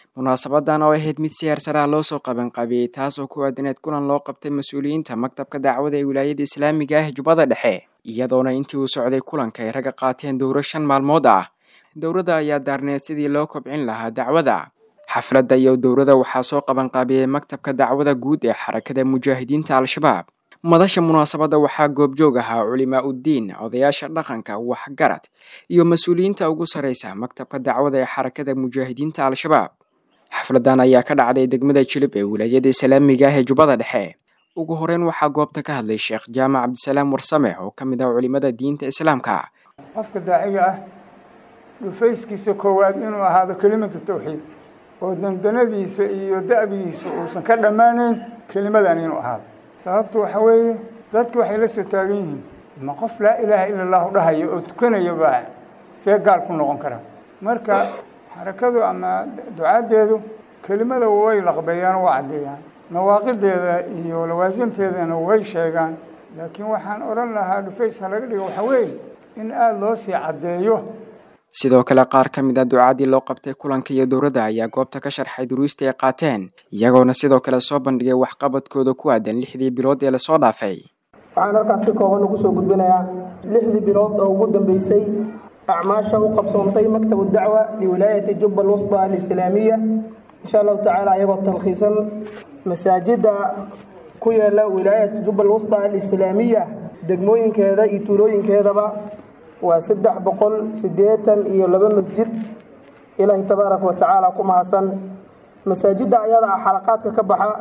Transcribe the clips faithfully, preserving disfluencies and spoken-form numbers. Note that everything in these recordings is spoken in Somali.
munaasabadan oo ahayd mid si heersare ah loo soo qaban qabiyey taas oo ku aadneed kulan loo qabtay mas-uuliyiinta maktabka dacwada ee wilaayada islaamiga ah Jubbada Dhexe iyadoona intii uu socday kulanka ay raga qaateen dowro shan maalmood ah. Dowrada ayaa daarneed sidii loo kobcin lahaa dacwada. Xafladda iyo dowrada waxaa soo qaban qabiyey maktabka dacwada guud ee xarakada mujaahidiinta Al-Shabaab. Madasha munaasabada waxaa goobjoog ahaa culimaa uddiin, odayaasha dhaqanka, waxgarad iyo mas-uuliyiinta ugu sareysa maktabka dacwada ee xarakada mujaahidiinta Al-Shabaab. Xafladan ayaa ka dhacday degmada Jilib ee wilaayada islaamiga ah ee Jubbada Dhexe. Ugu horeyn waxaa goobta ka hadlay Sheekh Jaamac Cabdisalaam Warsame oo ka mid ah culimada diinta Islaamka. Qofka daaciga ah dhufayskiisa koowaad inuu ahaado kelimada tawxiid oo dandanadiisa iyo da'bigiisa uusan ka dhammaanayn kelimadan inuu ahaado. sababtu waxa weeye dadku waxay la soo taagan yihiin ma qof laa ilaaha illa allah dhahayo oo tukanayo baa see gaal ku noqon kara. marka xarakadu ama ducaadeedu kelimada way laqbeeyaan oo cadeeyaan nawaaqideeda iyo lawaasimteedana way sheegaan laakiin waxaan oran lahaa dhufays laga dhigo waxa weeye in aad loo sii cadeeyo. sidoo kale qaar ka mid ah ducaadii loo qabtay kulanka iyo dowrada ayaa goobta ka sharxay duruusta ay qaateen iyagoona sidoo kale soo bandhigay waxqabadkooda ku aadan lixdii bilood ee la soo dhaafay. waxaan halkaas si kooban ugu soo gudbinayaa lixdii bilood oo ugu dambeysay acmaasha u qabsoontay maktabu dacwa liwilaayati Jubba al-Wusta al-Islaamiya insha Allah ta'ala ayagoo talkhiisan masaajida ku yaala wilaayati Jubba al-Wusta al-Islaamiya degmooyinkeeda iyo tuulooyinkeedaba waa saddex boqol siddeetan iyo laba masjid. ilaahay tabaaraka wa tacaala ku mahadsan. masaajida ayada xalaqaadka ka baxa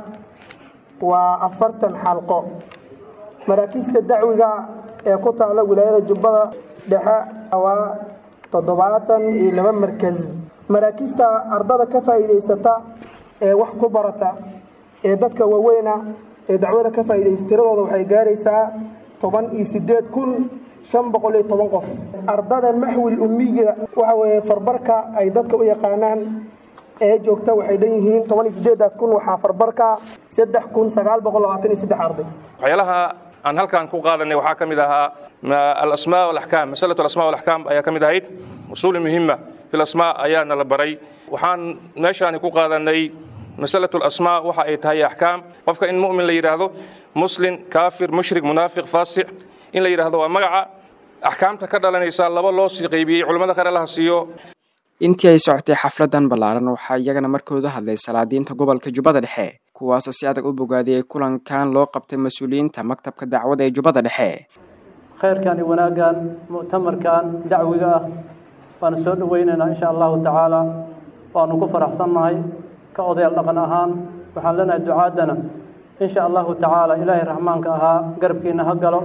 waa afartan xalqo. maraakiista dacwiga ee ku taala wilaayada Jubbada Dhexe waa toddobaatan iyo laba markaz. maraakiista ardada ka faa'iideysata ee wax ku barata ee dadka waaweyna ee dacwada ka faa'iideystiradooda waxay gaaraysaa toban iyo siddeed kun shan boqol iyo toban qof. ardada maxwil ummiga waxa weeye farbarka ay dadka u yaqaanaan ee joogta waxay dhanyihiin toban iyo siddeed kun waxaa farbarka saddex kun sagaal boqol labaatan iyo saddex arday. waxyaalaha aan halkan ku qaadanay waxaa ka mid ahaa al-asmaa wal ahkaam. masalatu al-asmaa wal ahkaam ayaa ka mid ahayd usuul muhiima fil asmaa ayaana la baray. waxaan meeshaan ku qaadanay masalatu al-asmaa waxa ay tahay ahkaam. qofka in mu'min la yiraahdo muslim kaafir mushrik munaafiq faasiq in la yiraahdo waa magaca ahkaamta ka dhalanaysa laba loo sii qaybiyay culimada qaar la hasiyo. intii ay socotay xafladan ballaaran waxaa iyagana markooda hadlay salaadiinta gobolka Jubbada Dhexe kuwaas oo si adag u bogaadiyay kulankan loo qabtay mas'uuliyiinta maktabka dacwada ee Jubbada Dhexe. khayrkan iyo wanaagan mu'tamarkan dacwiga ah waan soo dhaweynaynaa insha Allah ta'ala waanu ku faraxsanahay ka odayaal dhaqan ahaan waxaan leenahay ducaadana insha Allah ta'ala ilaahay rahmaanka ahaa garabkiina ha galo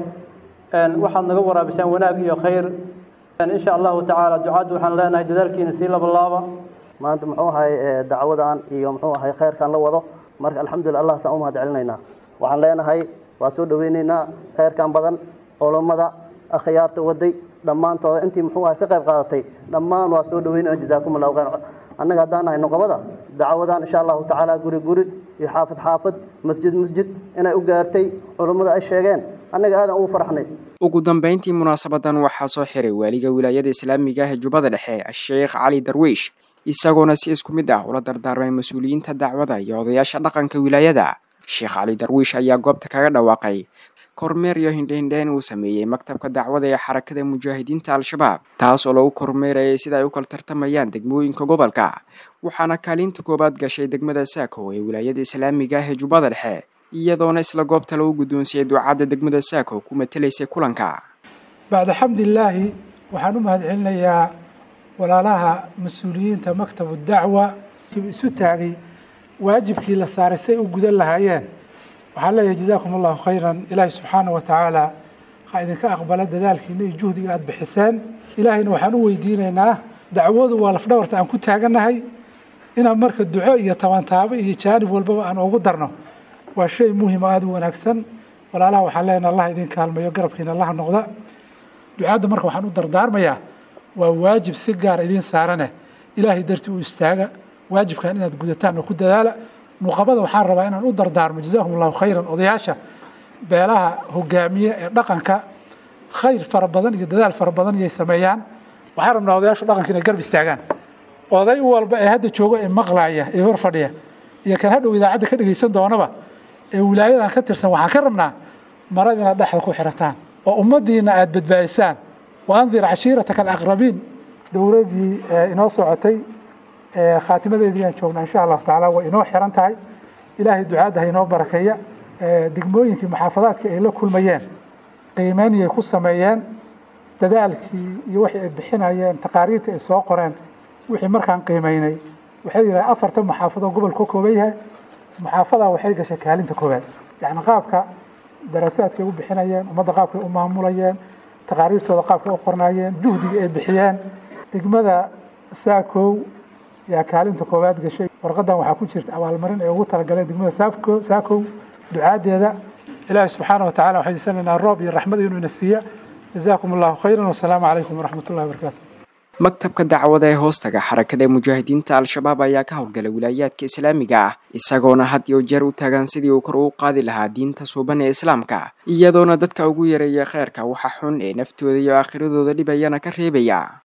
waxaad naga waraabisaan wanaag iyo khayr insha Allah ta'ala ducaad waxaan leenahay dadaalkiina si laba laaba. maanta muxuu ahay dacwadan iyo muxuu ahay khayrkan la wado marka alxamdulillah Allah saan u mahad celinayna. waxaan leenahay waa soo dhaweynaynaa khayrkan badan culimada akhyaarta waday dhamaantooda intii muxuu ahay ka qayb qaadatay dhamaan waa soo dhaweynaynaa jazaakumullahu khayr. annaga hadaan nahay noqobada dacwadan insha Allah ta'ala guri guri iyo xaafid xaafid masjid masjid inay u gaartay culimada ay sheegeen annaga aadan ugu faraxnay. ugu dambeyntii munaasabadan waxaa soo xiray waaliga wilaayada islaamiga ah ee Jubbada Dhexe Sheekh Cali Darwiish isagoona si isku mid ah ula dardaarmay mas'uuliyiinta dacwada iyo odayaasha dhaqanka wilaayada. Sheekh Cali Darwiish ayaa goobta kaga dhawaaqay kormeer iyo hindhindheyn uu sameeyay maktabka dacwada ee xarakada mujaahidiinta Al-Shabaab taas oo lagu kormeerayay sida ay u kala tartamayaan degmooyinka gobolka. waxaana kaalinta koobaad gashay degmada Saako ee wilaayada islaamiga ah ee Jubbada Dhexe iyadoona isla goobta lagu guddoonsiiyay ducaada degmada Saako ku matalaysay kulanka. بعد الحمد لله waxaan u mahad celinayaa walaalaha mas'uuliyiinta maktabu dacwa isu taagay waajibkii la saaray say u gudan lahaayeen. waxaan leeyahay jazaakumullahu khayran. ilaahay subxaanahu wa tacaala ha idinka aqbala dadaalkiina iyo juhdiga aad bixiseen. ilaahayna waxaan u weydiinaynaa dacwadu waa lafdhabarta aan ku taaganahay inaan marka duco iyo tabantaabo iyo jaanib walbaba aan ugu darno waa shay muhiim aad u wanaagsan. walaalaha waxaan leenahay Allah idin kaalmayo garabkiina Allah noqda. ducaada marka waxaan u dardaarmayaa waa waajib si gaar idin saarane ilaahay dartii u istaaga waajibkan inaad gudataan oo ku dadaala. nuqabada waxaan rabaa inaan u dardaarmo jazakumullahu khayran odayaasha beelaha hogaamiye ee dhaqanka khayr fara badan iyo dadaal fara badan ay sameeyaan. waxaan rabnaa odayaasha dhaqanka inay garab istaagaan oday walba ee hadda jooga ee maqlaaya ee hor fadhiya iyo kan hadhow idaacadda ka dhageysan doonaba ee wilaayadan ka tirsan waxaan ka rabnaa marada inaad dhexda ku xirataan oo ummadiina aad badbaadisaan wa andir cashiirataka alaqrabiin dowladii inoo socotay khaatimadeedii aan joognaa insha allahu tacaala way inoo xiran tahay ilaahay ducaadda ha inoo barakeeya degmooyinkii maxaafadaadka ay la kulmayeen qiimeyniyay ku sameeyeen dadaalkii iyo wixii ay bixinayeen taqaariirta ay soo qoreen wixii markaan qiimeynay waxay yidhahdeen afartan maxaafadoo gobolka ka kooban yahay maxaafadaa waxay gashay kaalinta koowaad yacni qaabka daraasaadkay u bixinayeen ummadda qaabkay u maamulayeen taqaariirtooda qaabkay u qornayeen juhdiga ay bixiyeen degmada saakow yaa kaalinta koowaad gashay warqadan waxaa ku jirta abaalmarin ay ugu talagaleen degmada saafko saakow ducaadeeda ilaahay subxaana watacaala waxay diisanaynaa roob iyo raxmad inuu ina siiya jazaakum allahu khayran wasalaamu calaykum waraxmat ullahi wabarakaatu maktabka dacwada ee hoostaga xarakada mujaahidiinta al-shabaab ayaa ka howlgala wilaayaadka islaamiga ah isagoona had iyo jeer u taagan sidii uu kor ugu qaadi lahaa diinta suuban ee islaamka iyadoona dadka ugu yareeya khayrka waxa xun ee naftooda iyo aakhiradooda dhibayana ka reebaya